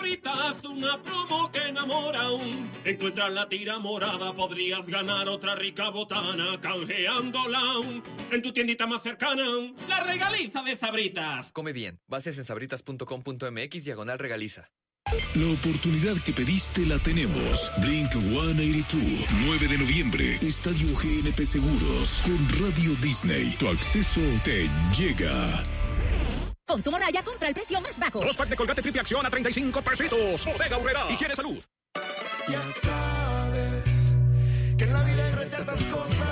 Sabritas, una promo que enamora. Encuentras la tira morada, podrías ganar otra rica botana canjeándola en tu tiendita más cercana. La regaliza de Sabritas. Come bien. Bases en sabritas.com.mx/regaliza. La oportunidad que pediste la tenemos. Blink 182, 9 de noviembre, Estadio GNP Seguros, con Radio Disney. Tu acceso te llega. Consumo Raya, compra el precio más bajo. 2 pack de Colgate Triple Acción a 35 pesitos. Bodega Aurrera. Higiene Salud. Ya sabes que en la vida hay ciertas cosas